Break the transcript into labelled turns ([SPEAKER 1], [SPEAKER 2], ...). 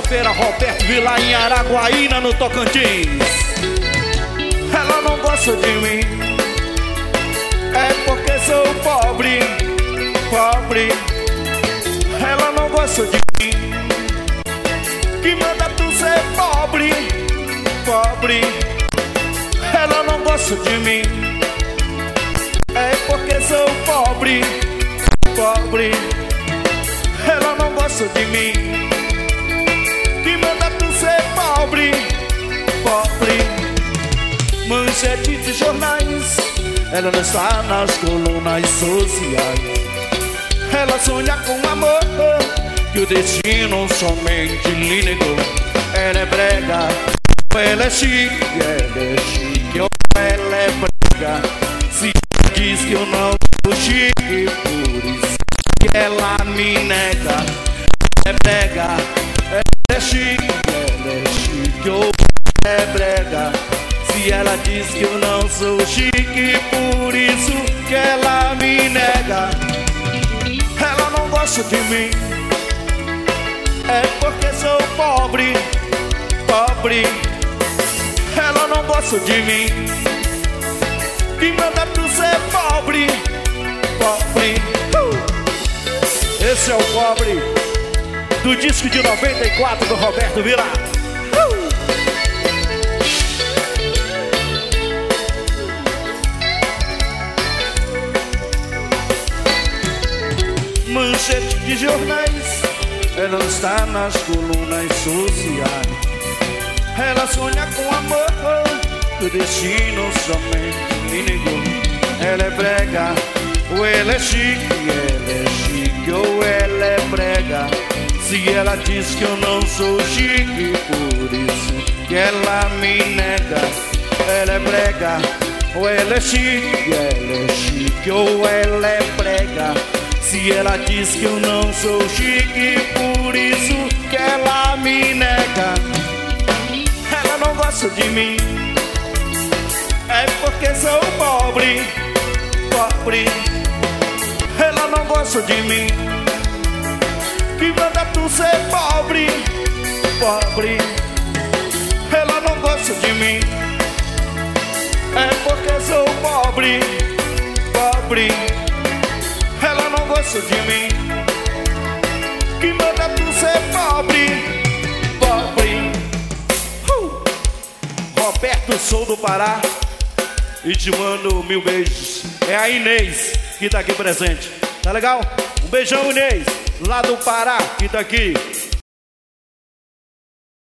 [SPEAKER 1] Feira Roberto Vilar em Araguaína, no Tocantins. Ela não gosta de mim, é porque sou pobre, pobre. Ela não gosta de mim, que manda tu ser pobre, pobre. Ela não gosta de mim, é porque sou pobre, pobre. Ela não gosta de mim, que manda tu ser pobre, pobre. Manchete de jornais, ela não está nas colunas sociais. Ela sonha com amor, que o destino somente lhe negou. Ela é brega, ela é chique, ou ela é brega. Se diz que eu não sou chique, por isso que ela me nega. É brega, ela é chique, ou ela é brega. Se ela diz que eu não sou chique, por isso que ela me nega. Ela não gosta de mim, é porque sou pobre, pobre. Ela não gosta de mim, que manda tu ser pobre, pobre. Esse é o pobre do disco de 94 do Roberto Vilar. Manchete de jornais, ela não está nas colunas sociais. Ela sonha com amor, que o destino somente me negou. Ela é brega, ou ela é chique, ou ela é brega. Se ela diz que eu não sou chique, por isso que ela me nega. Ela é brega, ou ela é chique, ou ela é brega. Se ela diz que eu não sou chique, por isso que ela me nega. Ela não gosta de mim, é porque sou pobre, pobre. Ela não gosta de mim, que manda tu ser pobre, pobre. Ela não gosta de mim, é porque sou pobre, pobre. Ela não gosta de mim, que manda tu ser pobre, pobre. Roberto, sou do Pará e te mando 1000 beijos. É a Inês que tá aqui presente, tá legal? Um beijão, Inês, lá do Pará, que tá aqui.